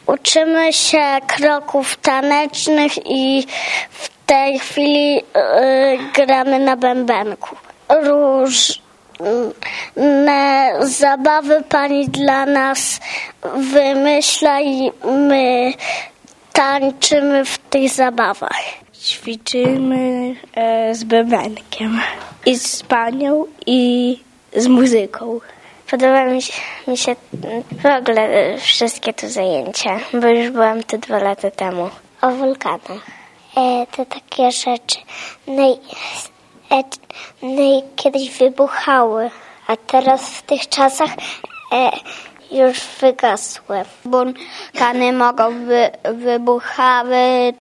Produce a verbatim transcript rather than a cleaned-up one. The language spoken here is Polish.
Uczymy się kroków tanecznych i w tej chwili y, gramy na bębenku. Różne zabawy pani dla nas wymyśla i my tańczymy w tych zabawach. Ćwiczymy e, z bębenkiem i z panią i z muzyką. Podoba mi się, mi się w ogóle wszystkie te zajęcia, bo już byłam tu dwa lata temu. O wulkanach. E, to takie rzeczy naj, e, naj, kiedyś wybuchały, a teraz w tych czasach e, już wygasły. Wulkany mogą wy, wybuchały